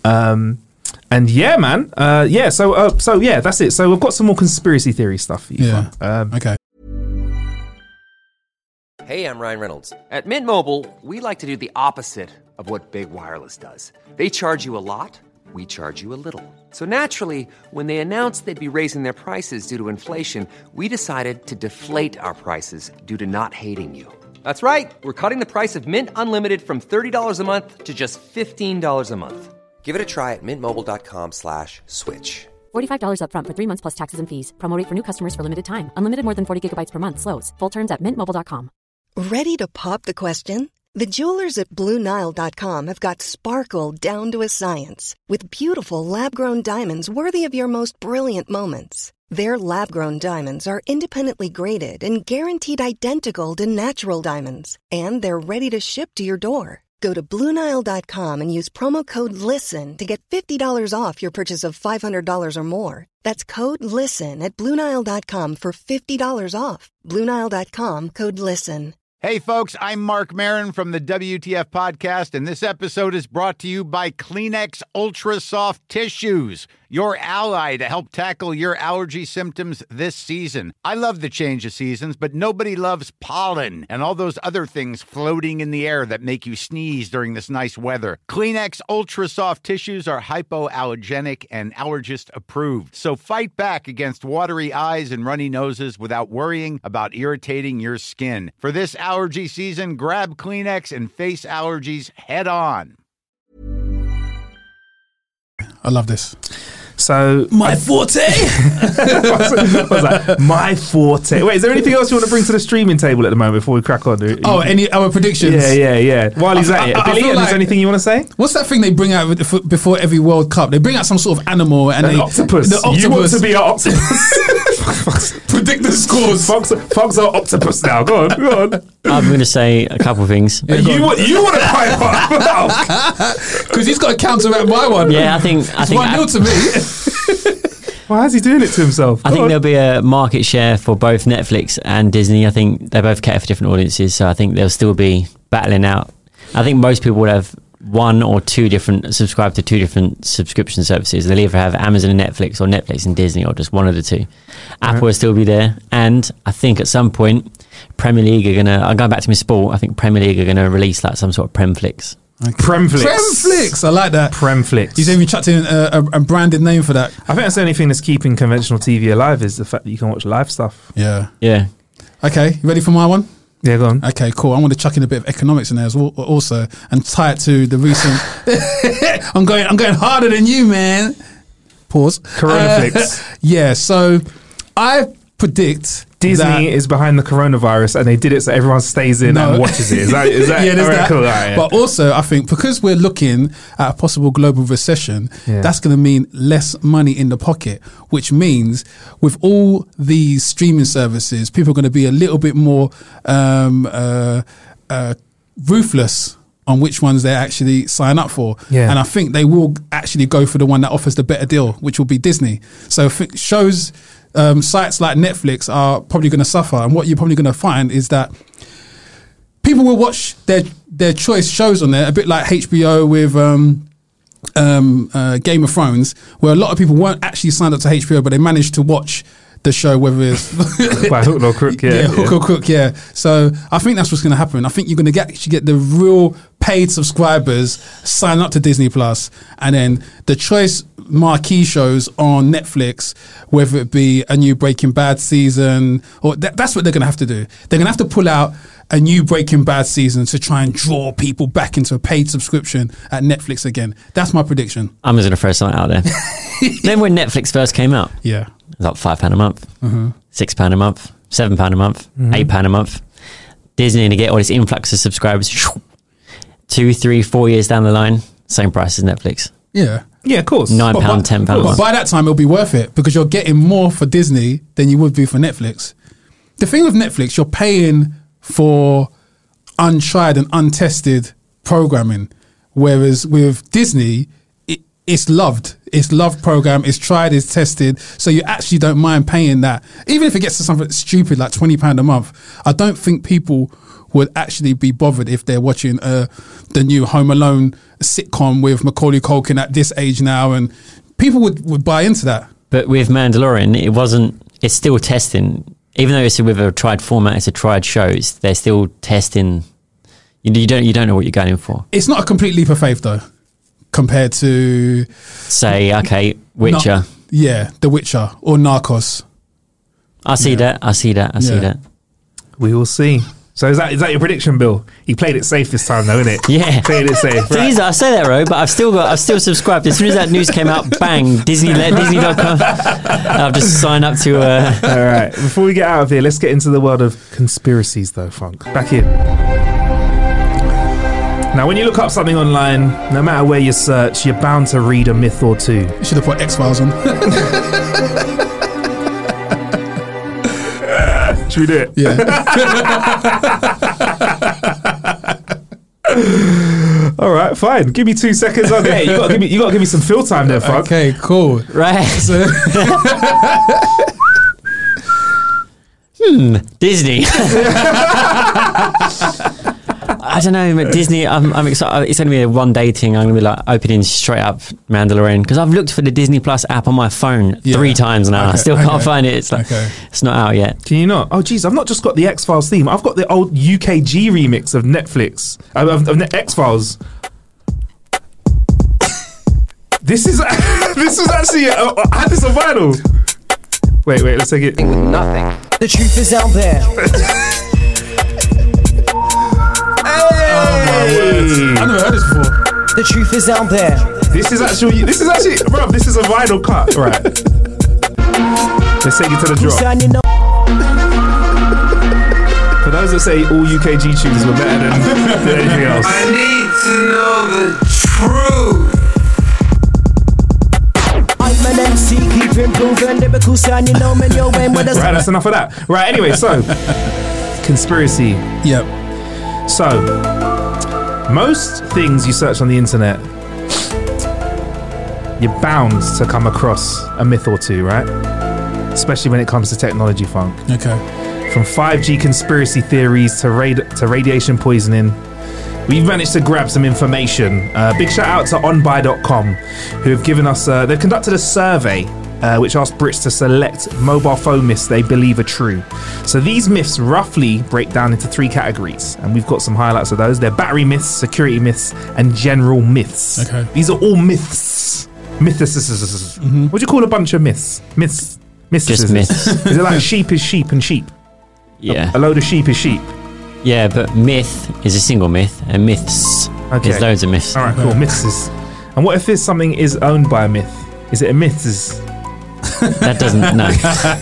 And yeah, man. So yeah, that's it. So we've got some more conspiracy theory stuff for you. Okay. Hey, I'm Ryan Reynolds. At Mint Mobile, we like to do the opposite of what Big Wireless does. They charge you a lot. We charge you a little. So naturally, when they announced they'd be raising their prices due to inflation, we decided to deflate our prices due to not hating you. That's right. We're cutting the price of Mint Unlimited from $30 a month to just $15 a month. Give it a try at mintmobile.com/switch. $45 up front for 3 months plus taxes and fees. Promo rate for new customers for limited time. Unlimited more than 40 gigabytes per month slows. Full terms at mintmobile.com. Ready to pop the question? The jewelers at BlueNile.com have got sparkle down to a science with beautiful lab-grown diamonds worthy of your most brilliant moments. Their lab-grown diamonds are independently graded and guaranteed identical to natural diamonds, and they're ready to ship to your door. Go to BlueNile.com and use promo code LISTEN to get $50 off your purchase of $500 or more. That's code LISTEN at BlueNile.com for $50 off. BlueNile.com, code LISTEN. Hey, folks, I'm Mark Maron from the WTF Podcast, and this episode is brought to you by Kleenex Ultra Soft Tissues, your ally to help tackle your allergy symptoms this season. I love the change of seasons, but nobody loves pollen and all those other things floating in the air that make you sneeze during this nice weather. Kleenex Ultra Soft Tissues are hypoallergenic and allergist approved. So fight back against watery eyes and runny noses without worrying about irritating your skin. For this allergy season, grab Kleenex and face allergies head on. I love this. So my forte. What's that? My forte. Wait, is there anything else you want to bring to the streaming table at the moment before we crack on? Any our predictions? Yeah. While he's at it, Billy, is there anything you want to say? What's that thing they bring out before every World Cup? They bring out some sort of animal and an octopus. You want to be an octopus? Predict the scores. Fox are octopus now. Go on. I'm going to say a couple of things. Yeah, you want to pipe up? Because he's got to counteract my one. Yeah, I think 1-0 to me. Why is he doing it to himself? I think there'll be a market share for both Netflix and Disney. I think they both cater for different audiences, so I think they'll still be battling out. I think most people would have one or two different, subscribe to two different subscription services. They'll either have Amazon and Netflix or Netflix and Disney or just one of the two. Apple will still be there. And I think at some point, Premier League are going to, I'm going back to my sport, I think Premier League are going to release like some sort of Premflix. Okay. Premflix, I like that. Premflix. He's even chucked in a branded name for that. I think that's the only thing that's keeping conventional TV alive is the fact that you can watch live stuff. Yeah. Okay, you ready for my one? Yeah, go on. Okay, cool. I want to chuck in a bit of economics in there as well, also, and tie it to the recent. I'm going harder than you, man. Pause. Coronaflix. Yeah. So I predict Disney is behind the coronavirus, and they did it so everyone stays in and watches it. Is that yeah, there's that. Cool. Right, yeah. But also, I think because we're looking at a possible global recession, that's going to mean less money in the pocket, which means with all these streaming services, people are going to be a little bit more ruthless on which ones they actually sign up for. Yeah. And I think they will actually go for the one that offers the better deal, which will be Disney. So shows... sites like Netflix are probably going to suffer, and what you're probably going to find is that people will watch their choice shows on there, a bit like HBO with Game of Thrones, where a lot of people weren't actually signed up to HBO, but they managed to watch the show, whether it's by hook or crook, hook or crook, yeah. So I think that's what's going to happen. I think you're going to actually get the real paid subscribers sign up to Disney Plus, and then the choice marquee shows on Netflix, whether it be a new Breaking Bad season, or that's what they're going to have to do. They're going to have to pull out a new Breaking Bad season to try and draw people back into a paid subscription at Netflix again. That's my prediction. I'm just going to throw something out there. Then when Netflix first came out, it was like £5 a month, £6 a month, £7 a month, £8 a month. Disney to get all this influx of subscribers, 2, 3, 4 years down the line, same price as Netflix. Yeah, of course. £9, £10. But by that time, it'll be worth it because you're getting more for Disney than you would be for Netflix. The thing with Netflix, you're paying for untried and untested programming, whereas with Disney, it's loved. It's loved program. It's tried. It's tested. So you actually don't mind paying that, even if it gets to something stupid like £20 a month. I don't think people would actually be bothered if they're watching the new Home Alone sitcom with Macaulay Culkin at this age now, and people would buy into that. But with Mandalorian, it's still testing. Even though it's with a tried format, it's a tried shows, they're still testing. You don't know what you're going in for. It's not a complete leap of faith though, compared to say, okay, Witcher. The Witcher or Narcos. I see that. We will see. So is that your prediction, Bill? He played it safe this time, though, innit? Yeah, played it safe. Right. I say that, Ro, but I've still subscribed. As soon as that news came out, bang, Disney.com. I've just signed up to. All right. Before we get out of here, let's get into the world of conspiracies, though, Funk. Back in. Now, when you look up something online, no matter where you search, you're bound to read a myth or two. You should have put X-Files on. Should we do it? Yeah. All right, fine. Give me 2 seconds. Okay, you got to give me some fill time there, Funk. Okay, cool. Right. Disney. I don't know, but Disney, I'm excited. It's going to be a one-day thing. I'm going to be like opening straight up Mandalorian because I've looked for the Disney Plus app on my phone 3 times now. I still can't find it. It's like it's not out yet. Can you not? Oh, geez, I've not just got the X-Files theme. I've got the old UKG remix of Netflix, of X-Files. This is actually, I had this on vinyl. Wait, let's take it. With nothing. The truth is out there. I've never heard this before. The truth is out there. This is actually, bro, this is a vinyl cut. Right. Let's take it to the drop. For those that say all UKG tunes were better than anything else. I need to know the truth. I'm an MC, keep improving lyrical sound, you know, man, yo, when with us. Right, that's enough of that. Right, anyway, so conspiracy. Yep. So, most things you search on the internet, you're bound to come across a myth or two, right? Especially when it comes to technology funk. Okay. From 5G conspiracy theories to radiation poisoning, we've managed to grab some information. Big shout out to onbuy.com, who have given us, they've conducted a survey which asked Brits to select mobile phone myths they believe are true. So these myths roughly break down into 3 categories, and we've got some highlights of those. They're battery myths, security myths, and general myths. Okay. These are all myths. Mythicists. What do you call a bunch of myths? Myths. Just myths. Is it like sheep is sheep and sheep? Yeah. A load of sheep is sheep. Yeah, but myth is a single myth, and myths is loads of myths. All right, cool. Myths is. And what if something is owned by a myth? Is it a myth? That doesn't, no.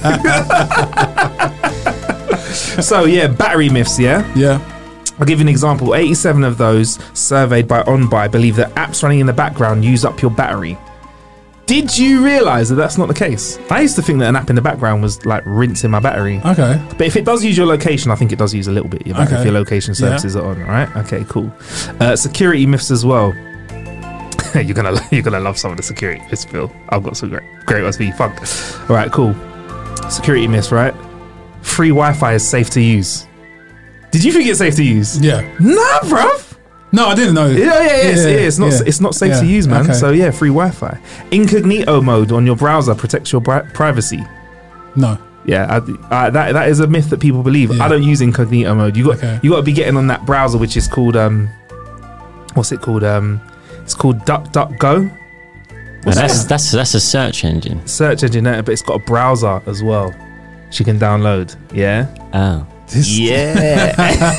So, yeah, battery myths, yeah? Yeah. I'll give you an example. 87 of those surveyed by OnBuy believe that apps running in the background use up your battery. Did you realise that that's not the case? I used to think that an app in the background was like rinsing my battery. Okay. But if it does use your location, I think it does use a little bit. If your location services are on, right? Okay, cool. Security myths as well. You're gonna love some of the security myths, Phil. I've got some great ones for you. Fuck. All right, cool. Security myths, right? Free Wi-Fi is safe to use. Did you think it's safe to use? Yeah. Nah, bruv. No, I didn't know. It's not safe to use, man. Okay. So yeah, free Wi-Fi. Incognito mode on your browser protects your privacy. No. Yeah, that is a myth that people believe. Yeah. I don't use incognito mode. You got to be getting on that browser, which is called what's it called? It's called DuckDuckGo. That's a search engine. Search engine, but it's got a browser as well. She can download. Yeah. Oh. Yeah.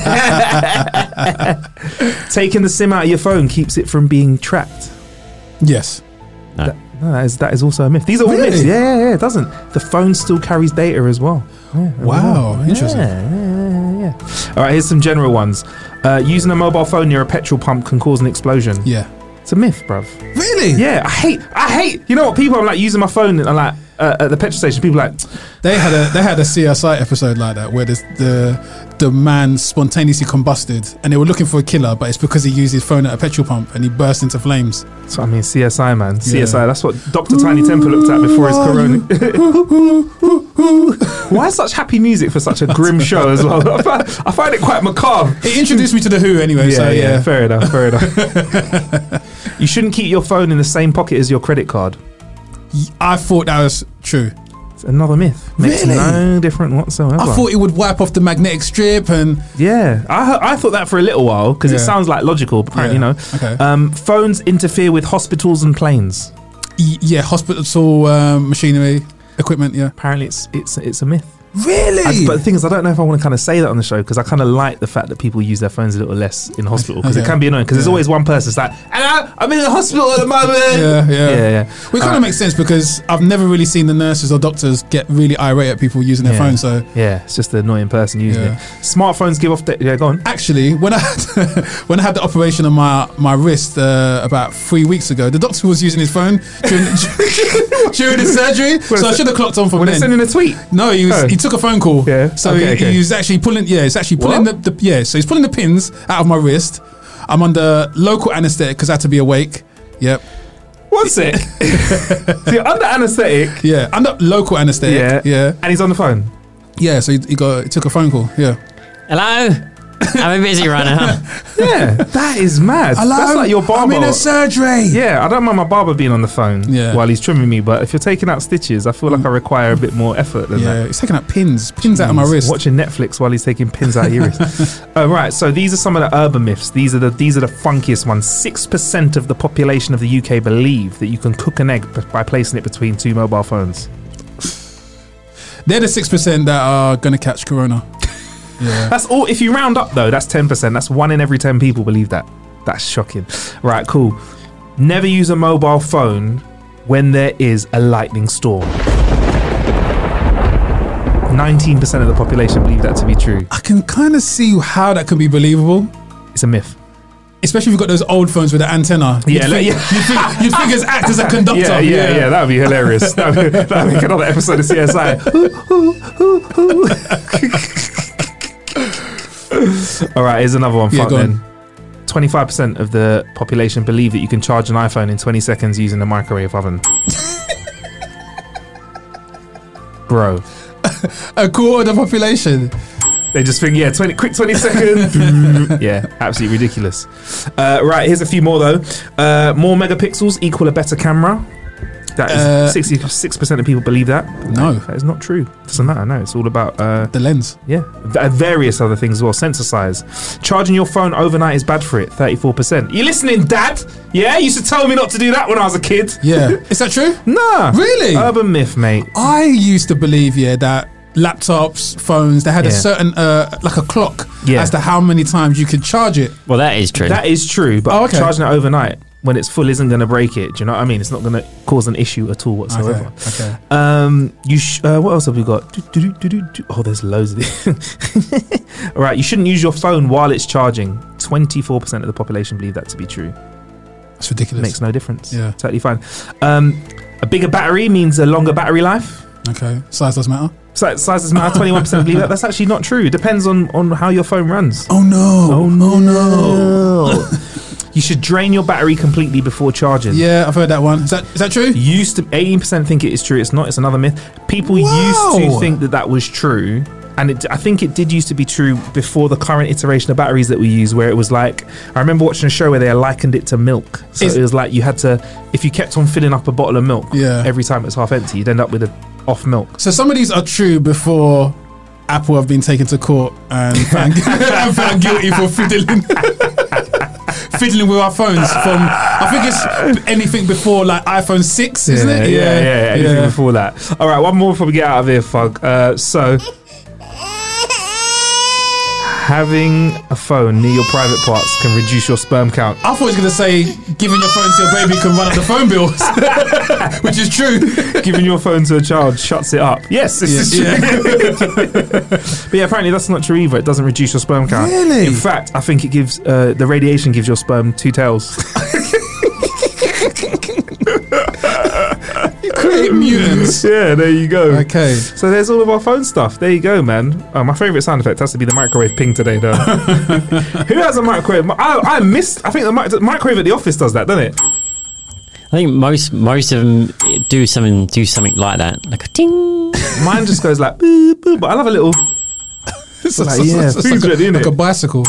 Taking the SIM out of your phone keeps it from being tracked. Yes. No. That is also a myth. These are all myths. Yeah, it doesn't. The phone still carries data as well. Yeah, wow, interesting. Yeah. All right, here's some general ones. Using a mobile phone near a petrol pump can cause an explosion. Yeah. It's a myth, bruv. Really? Yeah, I hate. You know what? People are like using my phone and like at the petrol station. People are like they had a CSI episode like that where the man spontaneously combusted and they were looking for a killer, but it's because he used his phone at a petrol pump and he burst into flames. So I mean, CSI, man. CSI. That's what Dr. Tiny Temple looked at before his corona. Why such happy music for such a grim show as well? I find it quite macabre. It introduced me to the Who anyway. Yeah. Fair enough. You shouldn't keep your phone in the same pocket as your credit card. I thought that was true. It's another myth. Makes no difference whatsoever. I thought it would wipe off the magnetic strip and... Yeah. I thought that for a little while because it sounds like logical, but apparently no. Okay. Phones interfere with hospitals and planes. Yeah, hospital machinery, equipment, yeah. Apparently it's a myth. Really? But the thing is, I don't know if I want to kind of say that on the show because I kind of like the fact that people use their phones a little less in hospital because it can be annoying because there's always one person that's like, hello, I'm in the hospital at the moment. Yeah. Well, it kind of makes sense because I've never really seen the nurses or doctors get really irate at people using their phones. So yeah, it's just an annoying person using it. Smartphones give off. Go on. Actually, when I had the operation on my wrist about 3 weeks ago, the doctor was using his phone during the surgery. So I should have clocked on from when then. Sending a tweet. No, he took a phone call. Yeah. So he was actually pulling. Yeah, it's actually pulling so he's pulling the pins out of my wrist. I'm under local anaesthetic because I had to be awake. Yep. One sec. So you're under anaesthetic. Yeah, under local anaesthetic. Yeah. And he's on the phone. Yeah, so he took a phone call. Yeah. Hello. I'm a busy runner. Yeah, that is mad. That's like your barber. I'm in a surgery. Yeah, I don't mind my barber being on the phone while he's trimming me, but if you're taking out stitches, I feel like I require a bit more effort than that. Yeah, he's taking out pins out of my wrist. Watching Netflix while he's taking pins out of your wrist. Right, so these are some of the urban myths. These are the funkiest ones. 6% of the population of the UK believe that you can cook an egg by placing it between two mobile phones. They're the 6% that are going to catch corona. Yeah. That's all. If you round up though, that's 10%. That's 1 in every 10 people believe that. That's shocking. Right, cool. Never use a mobile phone when there is a lightning storm. 19% of the population believe that to be true. I can kind of see how that can be believable. It's a myth. Especially if you've got those old phones with the antenna. You'd think it's act as a conductor. Yeah, that would be hilarious. That would make another episode of CSI. All right, here's another one. Fuck then. 25% of the population believe that you can charge an iPhone in 20 seconds using a microwave oven. Bro. A quarter of the population. They just think, 20 seconds. Yeah, absolutely ridiculous. Right, here's a few more though. More megapixels equal a better camera. That is 66% of people believe that. No. That is not true. Doesn't matter, no. It's all about... the lens. Yeah. Various other things as well. Sensor size. Charging your phone overnight is bad for it. 34%. You listening, Dad? Yeah? You used to tell me not to do that when I was a kid. Yeah. Is that true? Nah. Really? Urban myth, mate. I used to believe, that laptops, phones, they had a certain, like a clock as to how many times you could charge it. Well, that is true. That is true, but charging it overnight when it's full isn't going to break it. Do you know what I mean? It's not going to cause an issue at all whatsoever. Okay. What else have we got? Oh, there's loads of these. All right, you shouldn't use your phone while it's charging. 24% of the population believe that to be true. That's ridiculous. Makes no difference. Yeah. Totally fine. A bigger battery means a longer battery life. Okay. Size doesn't matter. Size doesn't matter. 21% believe that. That's actually not true. It depends on how your phone runs. Oh no. You should drain your battery completely before charging. Yeah, I've heard that one. Is that true? 18% think it is true. It's not. It's another myth. People used to think that was true. And I think it did used to be true before the current iteration of batteries that we use, where it was like, I remember watching a show where they likened it to milk. So it was like you had to, if you kept on filling up a bottle of milk every time it was half empty, you'd end up with a off milk. So some of these are true before Apple have been taken to court and found guilty for fiddling with our phones. From I think it's anything before like iPhone 6, isn't it? Yeah, anything before that. All right, one more before we get out of here, Fug. So having a phone near your private parts can reduce your sperm count. I thought he was going to say giving your phone to your baby can run up the phone bills, which is true. Giving your phone to a child shuts it up. Yes, this is true. But yeah, apparently that's not true either. It doesn't reduce your sperm count. Really? In fact, I think it gives the radiation gives your sperm 2 tails. You create mutants. Yeah, there you go. Okay. So there's all of our phone stuff. There you go, man. My favourite sound effect has to be the microwave ping today, though. Who has a microwave? I think the microwave at the office does that, doesn't it? I think most of them do something like that, like a ting. Mine just goes like boop, boop, but I love a little. It's food's ready, isn't like it? a bicycle.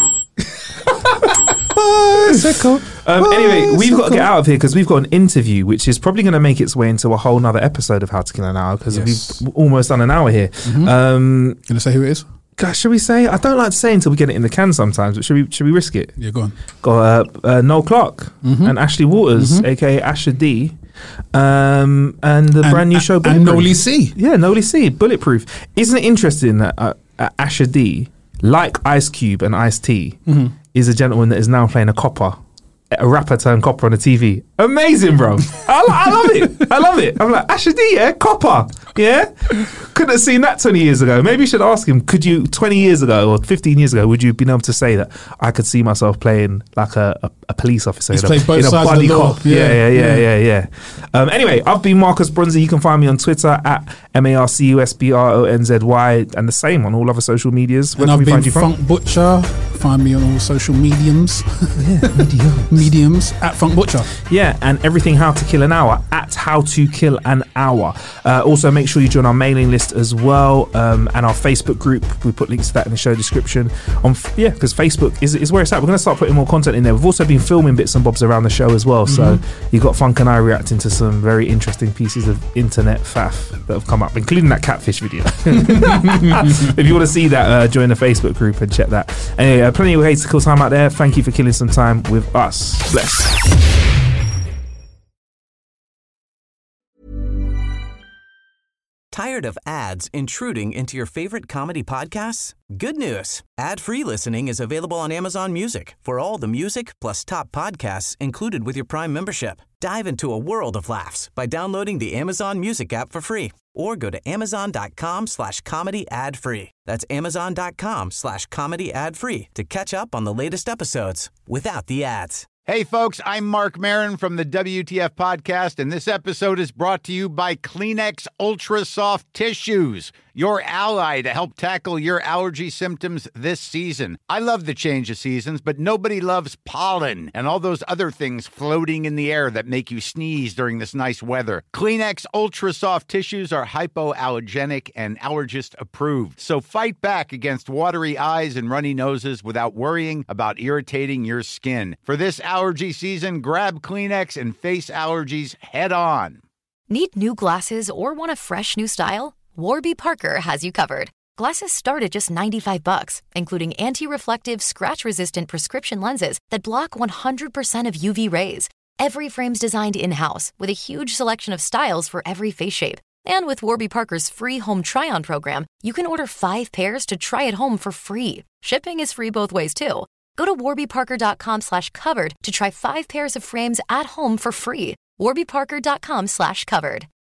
Anyway, we've got to get out of here because we've got an interview which is probably going to make its way into a whole nother episode of How to Kill an Hour because we've almost done an hour here. Gonna say who it is? Gosh, should we say? I don't like to say until we get it in the can sometimes, but should we risk it? Yeah, go on. Got Noel Clark and Ashley Waters, aka Asher D, and the brand new show and Noli C. Yeah, Noli C, Bulletproof. Isn't it interesting that Asher D, like Ice Cube and Ice-T, is a gentleman that is now playing a rapper turned copper on the TV. Amazing, bro. I love it. I love it. I'm like, Asher D, copper. Yeah? Couldn't have seen that 20 years ago. Maybe you should ask him, 20 years ago or 15 years ago, would you have been able to say that I could see myself playing like a police officer in a buddy cop? Cop. Yeah. Anyway, I've been Marcus Bronzy. You can find me on Twitter at MarcusBronzy and the same on all other social medias. Where and can I've we been find you from? Funk Butcher. Find me on all social mediums. mediums at Funk Butcher. Yeah, and everything How to Kill an Hour at How to Kill an Hour. Also, make sure you join our mailing list as well, and our Facebook group. We put links to that in the show description. Because Facebook is where it's at. We're going to start putting more content in there. We've also been filming bits and bobs around the show as well. So you got Funk and I reacting to some very interesting pieces of internet faff that have come up, including that catfish video. If you want to see that, join the Facebook group and check that. Anyway, plenty of ways to kill time out there. Thank you for killing some time with us. Bless. Tired of ads intruding into your favorite comedy podcasts? Good news. Ad-free listening is available on Amazon Music for all the music plus top podcasts included with your Prime membership. Dive into a world of laughs by downloading the Amazon Music app for free or go to amazon.com/comedy ad-free. That's amazon.com/comedy ad-free to catch up on the latest episodes without the ads. Hey folks, I'm Mark Maron from the WTF Podcast, and this episode is brought to you by Kleenex Ultra Soft Tissues, your ally to help tackle your allergy symptoms this season. I love the change of seasons, but nobody loves pollen and all those other things floating in the air that make you sneeze during this nice weather. Kleenex Ultra Soft Tissues are hypoallergenic and allergist approved, so fight back against watery eyes and runny noses without worrying about irritating your skin. For this allergy season, grab Kleenex and face allergies head on. Need new glasses or want a fresh new style? Warby Parker has you covered. Glasses start at just $95, including anti-reflective, scratch-resistant prescription lenses that block 100% of UV rays. Every frame's designed in-house with a huge selection of styles for every face shape. And with Warby Parker's free home try-on program, you can order 5 pairs to try at home for free. Shipping is free both ways, too. Go to warbyparker.com/covered to try 5 pairs of frames at home for free. warbyparker.com/covered.